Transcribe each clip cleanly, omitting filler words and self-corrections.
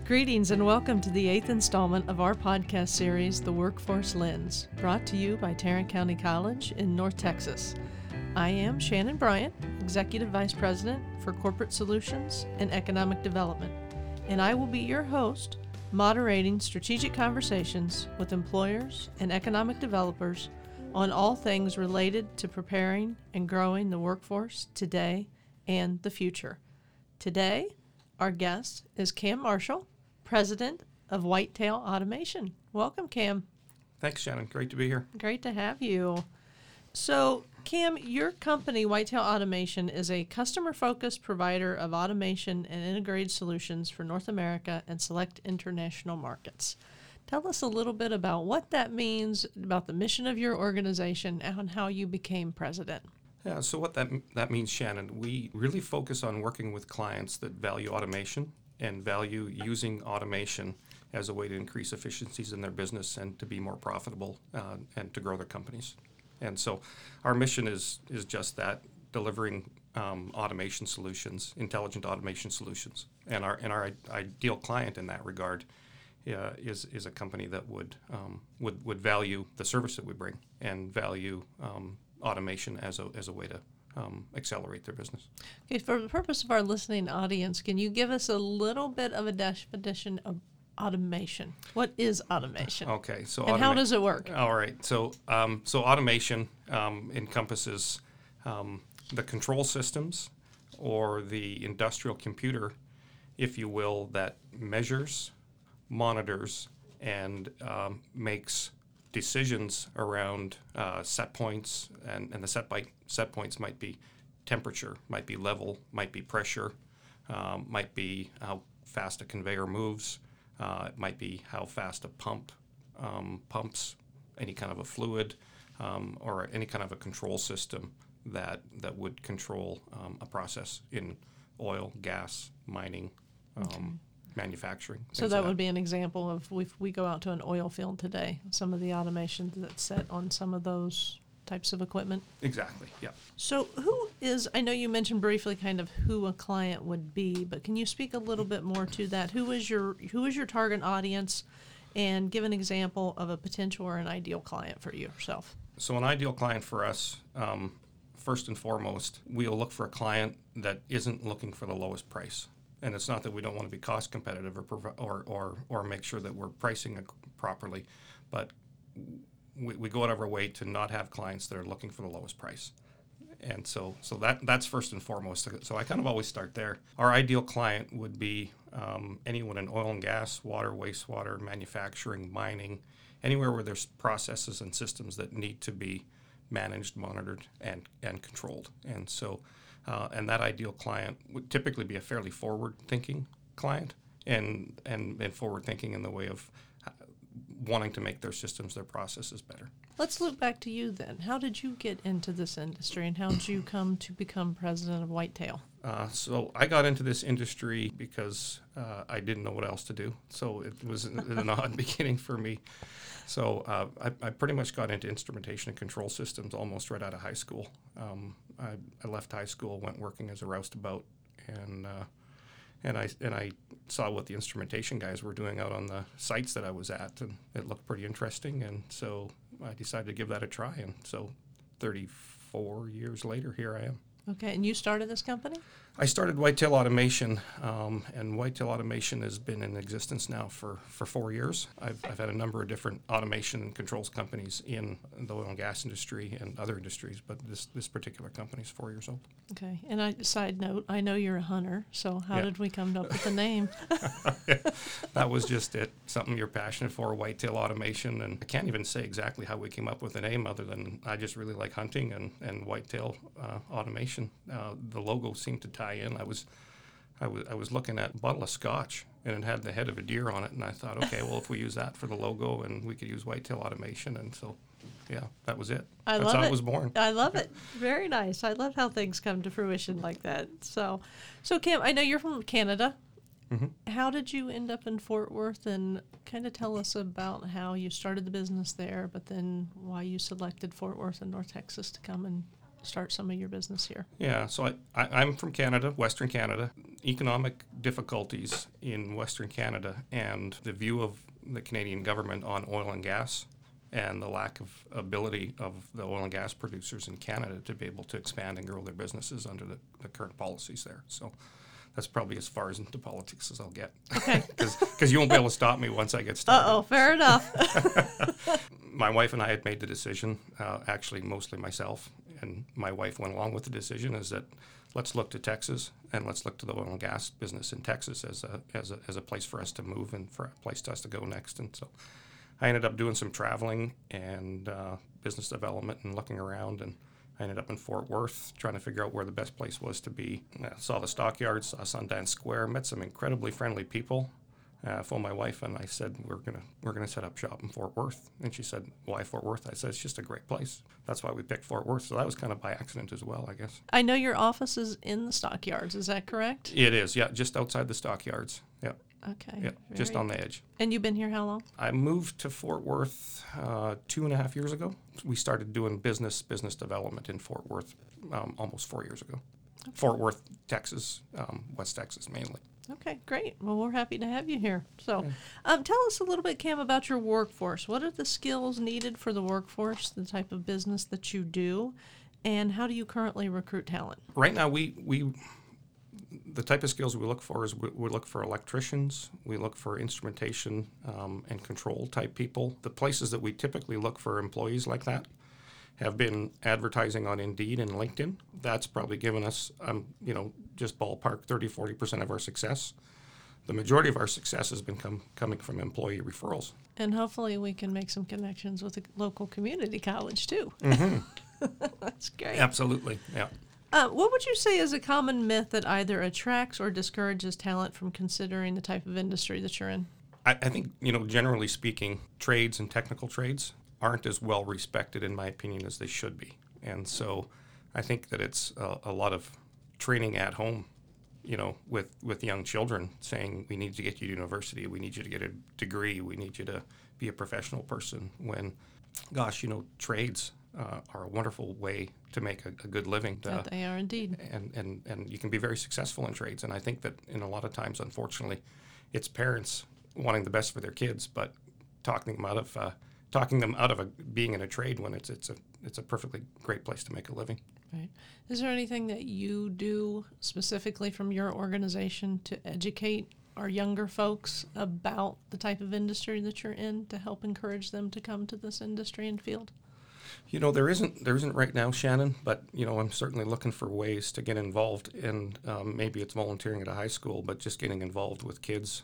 Greetings and welcome to the 8th installment of our podcast series, The Workforce Lens, brought to you by Tarrant County College in North Texas. I am Shannon Bryant, Executive Vice President for Corporate Solutions and Economic Development, and I will be your host, moderating strategic conversations with employers and economic developers on all things related to preparing and growing the workforce today and the future. Today, our guest is Cam Marshall, President of Whitetail Automation. Welcome, Cam. Thanks, Shannon. Great to be here. Great to have you. So, Cam, your company, Whitetail Automation, is a customer-focused provider of automation and integrated solutions for North America and select international markets. Tell us a little bit about what that means, about the mission of your organization, and how you became president. Yeah, so what that means, Shannon, we really focus on working with clients that value automation and value using automation as a way to increase efficiencies in their business and to be more profitable and to grow their companies. And so our mission is just that, delivering automation solutions, intelligent automation solutions. And our ideal client in that regard is a company that would value the service that we bring and value automation as a way to accelerate their business. Okay, for the purpose of our listening audience, can you give us a little bit of a definition of automation? What is automation? Okay, so and how does it work? All right, so automation encompasses the control systems or the industrial computer, if you will, that measures, monitors, and makes decisions around set points, and the set points might be temperature, might be level, might be pressure, might be how fast a conveyor moves, it might be how fast a pump pumps any kind of a fluid, or any kind of a control system that would control a process in oil, gas, mining, manufacturing. So that would be an example of if we go out to an oil field today, some of the automation that's set on some of those types of equipment. Exactly, yeah. So I know you mentioned briefly kind of who a client would be, but can you speak a little bit more to that? Who is your target audience, and give an example of a potential or an ideal client for yourself? So an ideal client for us, first and foremost, we'll look for a client that isn't looking for the lowest price. And it's not that we don't want to be cost competitive or make sure that we're pricing it properly, but we go out of our way to not have clients that are looking for the lowest price. And so that's first and foremost. So I kind of always start there. Our ideal client would be anyone in oil and gas, water, wastewater, manufacturing, mining, anywhere where there's processes and systems that need to be managed, monitored, and controlled. And so and that ideal client would typically be a fairly forward-thinking client and forward-thinking in the way of wanting to make their systems, their processes better. Let's look back to you then. How did you get into this industry, and how did you come to become president of Whitetail? So I got into this industry because I didn't know what else to do. So it was an odd beginning for me. So I pretty much got into instrumentation and control systems almost right out of high school. I left high school, went working as a roustabout, and I saw what the instrumentation guys were doing out on the sites that I was at, and it looked pretty interesting, and so I decided to give that a try. And so 34 years later, here I am. Okay, and you started this company? I started Whitetail Automation, and Whitetail Automation has been in existence now for 4 years. I've had a number of different automation and controls companies in the oil and gas industry and other industries, but this particular company is 4 years old. Okay, and side note, I know you're a hunter, so how did we come up with the name? That was just it, something you're passionate for, Whitetail Automation, and I can't even say exactly how we came up with the name other than I just really like hunting and Whitetail Automation. The logo seemed to tie in. I was looking at a bottle of scotch, and it had the head of a deer on it, and I thought, okay, well, if we use that for the logo, and we could use Whitetail Automation, and so, yeah, that was it. That's how it was born. I love it. Very nice. I love how things come to fruition like that. So Cam, I know you're from Canada. Mm-hmm. How did you end up in Fort Worth, and kind of tell us about how you started the business there, but then why you selected Fort Worth and North Texas to come and start some of your business here? Yeah, so I'm from Canada, Western Canada. Economic difficulties in Western Canada and the view of the Canadian government on oil and gas and the lack of ability of the oil and gas producers in Canada to be able to expand and grow their businesses under the current policies there. So that's probably as far as into politics as I'll get. Okay. Because you won't be able to stop me once I get started. Uh-oh, fair enough. My wife and I had made the decision, actually mostly myself, and my wife went along with the decision, is that let's look to Texas and let's look to the oil and gas business in Texas as a place for us to move and for a place to us to go next. And so I ended up doing some traveling and business development and looking around, and I ended up in Fort Worth trying to figure out where the best place was to be. Saw the stockyards, saw Sundance Square, met some incredibly friendly people. Phoned my wife and I said, we're gonna set up shop in Fort Worth. And she said, why Fort Worth? I said, it's just a great place. That's why we picked Fort Worth. So that was kind of by accident as well, I guess. I know your office is in the stockyards. Is that correct? It is, yeah, just outside the stockyards. Yeah. Okay. Yeah, just on the edge. And you've been here how long? I moved to Fort Worth 2.5 years ago. We started doing business development in Fort Worth almost 4 years ago. Okay. Fort Worth, Texas, West Texas mainly. Okay, great. Well, we're happy to have you here. So tell us a little bit, Cam, about your workforce. What are the skills needed for the workforce, the type of business that you do, and how do you currently recruit talent? Right now, the type of skills we look for is we look for electricians, we look for instrumentation and control type people. The places that we typically look for employees like that have been advertising on Indeed and LinkedIn. That's probably given us, just ballpark 30-40% of our success. The majority of our success has been coming from employee referrals. And hopefully we can make some connections with the local community college too. Mm-hmm. That's great. Absolutely, yeah. What would you say is a common myth that either attracts or discourages talent from considering the type of industry that you're in? I think, generally speaking, trades and technical trades aren't as well respected, in my opinion, as they should be. And so I think that it's a lot of training at home, with young children saying, we need to get you to university, we need you to get a degree, we need you to be a professional person, when, gosh, trades are a wonderful way to make a good living. That they are indeed. And you can be very successful in trades. And I think that in a lot of times, unfortunately, it's parents wanting the best for their kids, but talking them out of being in a trade when it's a perfectly great place to make a living. Right. Is there anything that you do specifically from your organization to educate our younger folks about the type of industry that you're in to help encourage them to come to this industry and field? There isn't right now, Shannon, but, I'm certainly looking for ways to get involved, and maybe it's volunteering at a high school, but just getting involved with kids,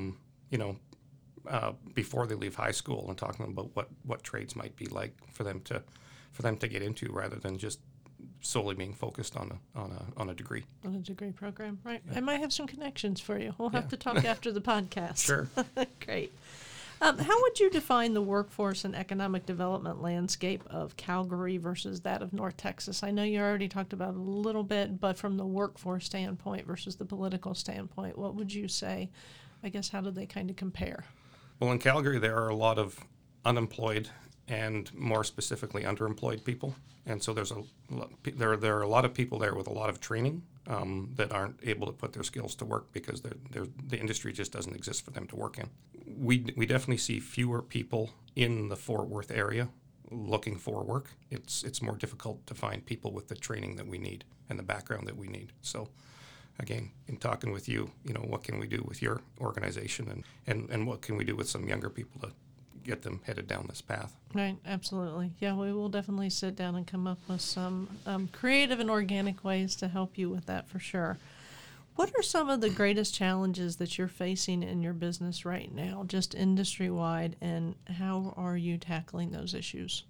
before they leave high school and talking about what trades might be like for them to get into, rather than just solely being focused on a degree. On a degree program, right? Yeah. I might have some connections for you. We'll have to talk after the podcast. Sure. Great. How would you define the workforce and economic development landscape of Calgary versus that of North Texas? I know you already talked about it a little bit, but from the workforce standpoint versus the political standpoint, what would you say? I guess, how do they kind of compare? Well, in Calgary, there are a lot of unemployed and more specifically underemployed people. And so there are a lot of people there with a lot of training that aren't able to put their skills to work because the industry just doesn't exist for them to work in. We definitely see fewer people in the Fort Worth area looking for work. It's more difficult to find people with the training that we need and the background that we need. So again, in talking with you, what can we do with your organization and what can we do with some younger people to get them headed down this path? Right, absolutely. Yeah, we will definitely sit down and come up with some creative and organic ways to help you with that for sure. What are some of the greatest challenges that you're facing in your business right now, just industry-wide, and how are you tackling those issues?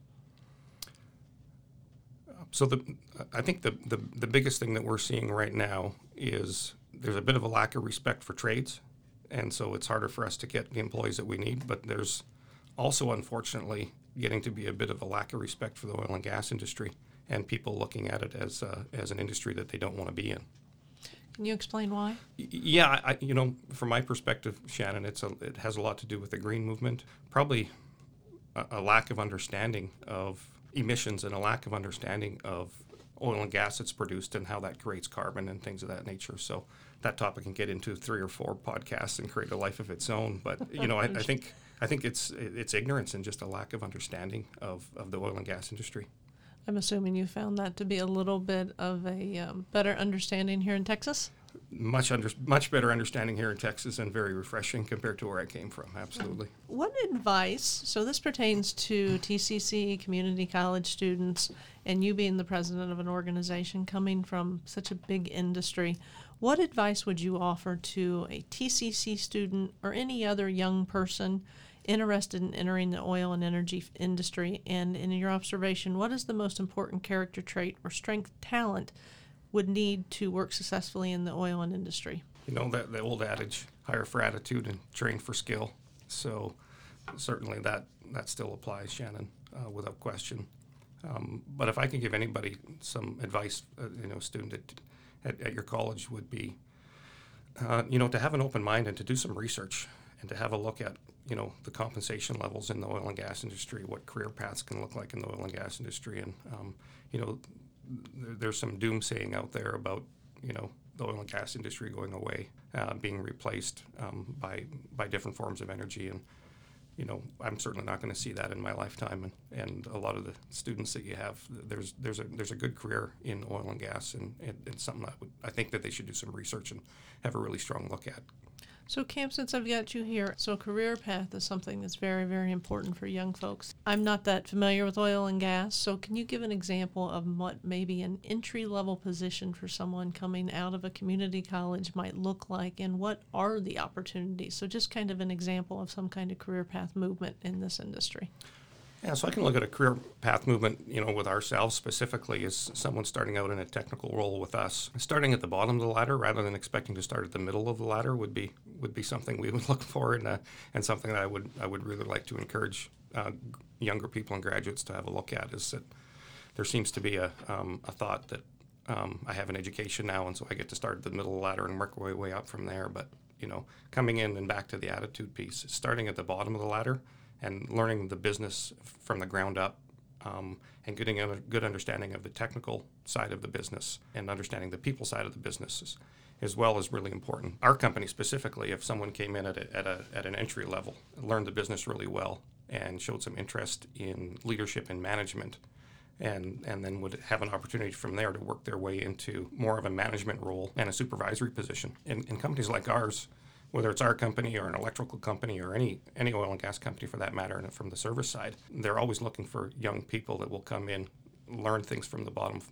So I think the biggest thing that we're seeing right now is there's a bit of a lack of respect for trades, and so it's harder for us to get the employees that we need, but there's also, unfortunately, getting to be a bit of a lack of respect for the oil and gas industry and people looking at it as an industry that they don't want to be in. Can you explain why? Yeah, from my perspective, Shannon, it has a lot to do with the green movement. Probably a lack of understanding of emissions and a lack of understanding of oil and gas that's produced and how that creates carbon and things of that nature. So that topic can get into 3 or 4 podcasts and create a life of its own. But I think it's ignorance and just a lack of understanding of the oil and gas industry. I'm assuming you found that to be a little bit of a better understanding here in Texas? Much better understanding here in Texas, and very refreshing compared to where I came from. Absolutely. What advice, so this pertains to TCC, community college students, and you being the president of an organization coming from such a big industry, what advice would you offer to a TCC student or any other young person interested in entering the oil and energy industry? And in your observation, what is the most important character trait or strength talent would need to work successfully in the oil and industry? You know, that the old adage, hire for attitude and train for skill. So certainly that still applies, Shannon, without question. But if I could give anybody some advice, student at your college would be, to have an open mind and to do some research and to have a look at, the compensation levels in the oil and gas industry, what career paths can look like in the oil and gas industry. And, there's some doomsaying out there about, the oil and gas industry going away, being replaced by different forms of energy. And, I'm certainly not going to see that in my lifetime. And a lot of the students that you have, there's a good career in oil and gas, and it's something I think that they should do some research and have a really strong look at. So, Cam, since I've got you here, so career path is something that's very, very important for young folks. I'm not that familiar with oil and gas, so can you give an example of what maybe an entry-level position for someone coming out of a community college might look like, and what are the opportunities? So just kind of an example of some kind of career path movement in this industry. Yeah, so I can look at a career path movement, with ourselves specifically as someone starting out in a technical role with us. Starting at the bottom of the ladder rather than expecting to start at the middle of the ladder would be something we would look for, and something that I would really like to encourage younger people and graduates to have a look at. Is that there seems to be a thought that I have an education now, and so I get to start at the middle of the ladder and work my way up from there. But coming in and back to the attitude piece, starting at the bottom of the ladder and learning the business from the ground up, and getting a good understanding of the technical side of the business and understanding the people side of the businesses as well is really important. Our company specifically, if someone came in at an entry level, learned the business really well, and showed some interest in leadership and management, and then would have an opportunity from there to work their way into more of a management role and a supervisory position. In companies like ours, whether it's our company or an electrical company or any oil and gas company for that matter, and from the service side, they're always looking for young people that will come in, learn things from the bottom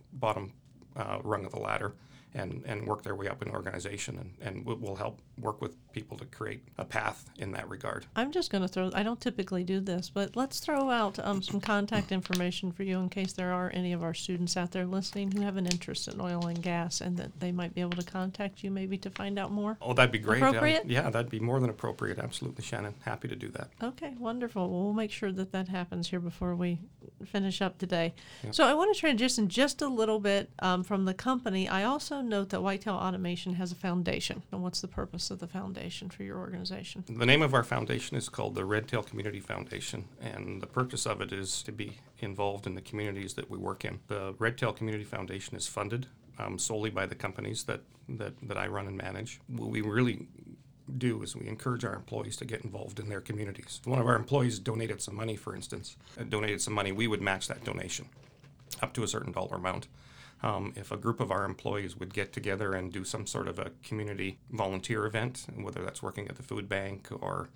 rung of the ladder, and work their way up in an organization, and will help work with people to create a path in that regard. I'm just going to I don't typically do this, but let's throw out some contact information for you in case there are any of our students out there listening who have an interest in oil and gas, and that they might be able to contact you maybe to find out more. Oh, that'd be great. Appropriate? Yeah, that'd be more than appropriate. Absolutely, Shannon. Happy to do that. Okay, wonderful. Well, we'll make sure that happens here before we finish up today. Yep. So I want to transition just a little bit from the company. I also note that Whitetail Automation has a foundation. And what's the purpose of the foundation for your organization? The name of our foundation is called the Redtail Community Foundation, and the purpose of it is to be involved in the communities that we work in. The Redtail Community Foundation is funded solely by the companies that I run and manage. What we really do is we encourage our employees to get involved in their communities. If one of our employees donated some money, for instance, we would match that donation up to a certain dollar amount. If a group of our employees would get together and do some sort of a community volunteer event, whether that's working at the food bank or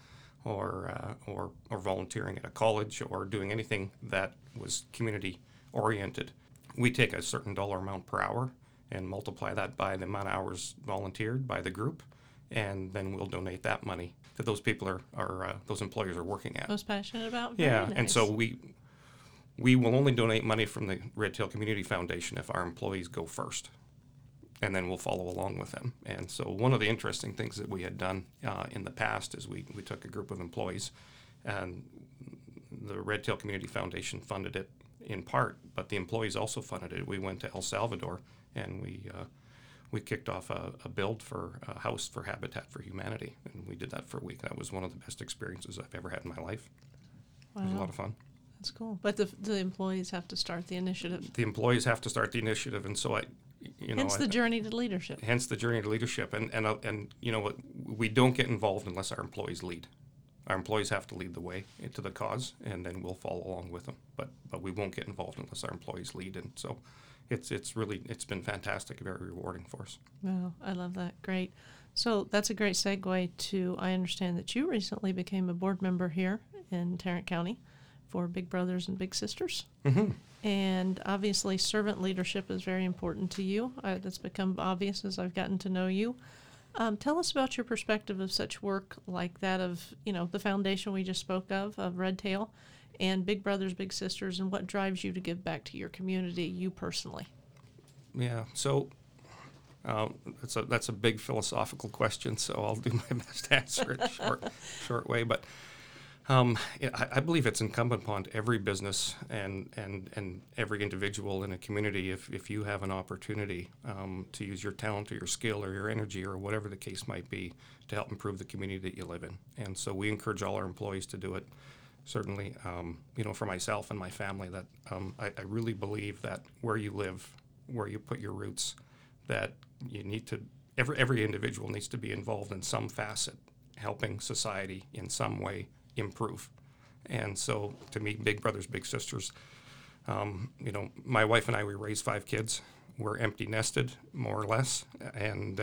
volunteering at a college or doing anything that was community oriented, we take a certain dollar amount per hour and multiply that by the amount of hours volunteered by the group, and then we'll donate that money that those people those employers are working at. Most passionate about? Yeah, Very and nice. so we will only donate money from the Redtail Community Foundation if our employees go first, and then we'll follow along with them. And so one of the interesting things that we had done in the past is we took a group of employees, and the Redtail Community Foundation funded it in part, but the employees also funded it. We went to El Salvador, and we kicked off a build for a house for Habitat for Humanity, and we did that for a week. That was one of the best experiences I've ever had in my life. Wow. It was a lot of fun. That's cool. But the employees have to start the initiative. The employees have to start the initiative, and so Hence the journey to leadership. Hence the journey to leadership, and you know what? We don't get involved unless our employees lead. Our employees have to lead the way into the cause, and then we'll follow along with them. But we won't get involved unless our employees lead, and so it's been fantastic, very rewarding for us. Wow, I love that. Great. So that's a great segue to, I understand that you recently became a board member here in Tarrant County for Big Brothers and Big Sisters. Mm-hmm. And obviously servant leadership is very important to you. That's become obvious as I've gotten to know you. Tell us about your perspective of such work like that of, the foundation we just spoke of Red Tail, and Big Brothers, Big Sisters, and what drives you to give back to your community, you personally. Yeah, so that's a big philosophical question, so I'll do my best to answer it short way. But I believe it's incumbent upon every business and every individual in a community, if you have an opportunity to use your talent or your skill or your energy or whatever the case might be to help improve the community that you live in. And so we encourage all our employees to do it. Certainly, for myself and my family, that I really believe that where you live, where you put your roots, that you need to, every individual needs to be involved in some facet, helping society in some way improve. And so to me, Big Brothers, Big Sisters, my wife and I, we raised 5 kids. We're empty nested, more or less. And,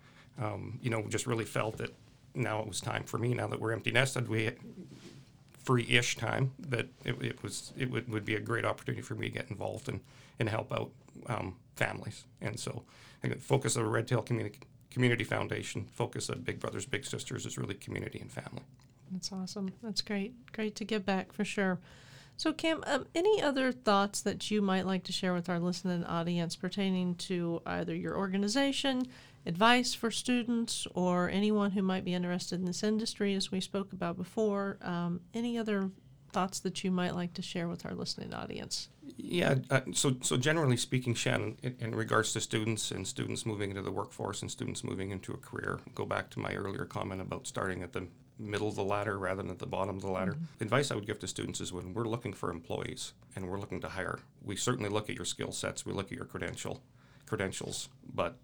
just really felt that now it was time for me, now that we're empty nested, we had free-ish time, that it would be a great opportunity for me to get involved and help out families. And so I think the focus of the Red Tail Community Foundation, focus of Big Brothers, Big Sisters is really community and family. That's awesome. That's great. Great to give back for sure. So, Cam, any other thoughts that you might like to share with our listening audience pertaining to either your organization, advice for students, or anyone who might be interested in this industry, as we spoke about before? Any other thoughts that you might like to share with our listening audience? Yeah, so generally speaking, Shannon, in regards to students and students moving into the workforce and students moving into a career, go back to my earlier comment about starting at the middle of the ladder rather than at the bottom of the ladder. Mm-hmm. The advice I would give to students is when we're looking for employees and we're looking to hire, we certainly look at your skill sets, we look at your credentials, but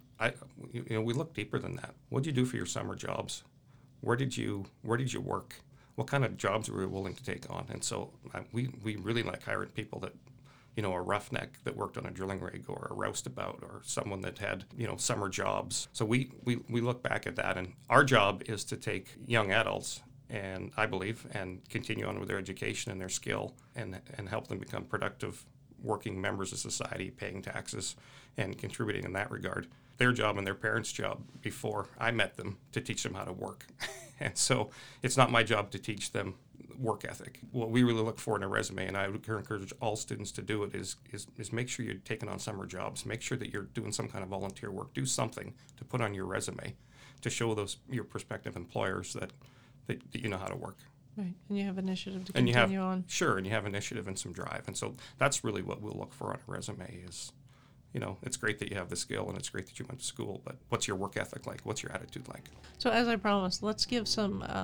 we look deeper than that. What did you do for your summer jobs? Where did you work? What kind of jobs were you willing to take on? And so we really like hiring people that, a roughneck that worked on a drilling rig, or a roustabout, or someone that had, summer jobs. So we look back at that, and our job is to take young adults, and I believe, and continue on with their education and their skill, and help them become productive working members of society, paying taxes and contributing in that regard. Their job and their parents' job before I met them to teach them how to work. And so it's not my job to teach them work ethic. What we really look for in a resume, and I would encourage all students to do it, is make sure you're taking on summer jobs. Make sure that you're doing some kind of volunteer work. Do something to put on your resume to show your prospective employers that you know how to work. Right, and you have initiative to continue on. Sure, and you have initiative and some drive. And so that's really what we'll look for on a resume is, it's great that you have the skill and it's great that you went to school, but what's your work ethic like? What's your attitude like? So as I promised, let's give the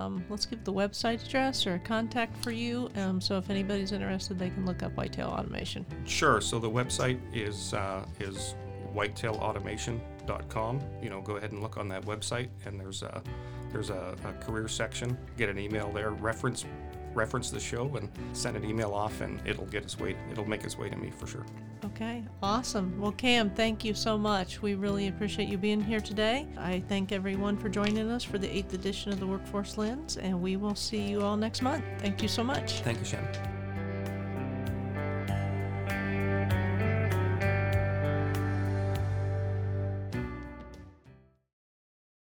website address or a contact for you. So if anybody's interested, they can look up Whitetail Automation. Sure. So the website is whitetailautomation.com. Go ahead and look on that website, and there's a career section. Get an email there, reference the show, and send an email off, and it'll make its way to me for sure. Okay, awesome. Well, Cam, thank you so much. We really appreciate you being here today. I thank everyone for joining us for the 8th edition of the Workforce Lens, and we will see you all next month. Thank you so much. Thank you, Shannon.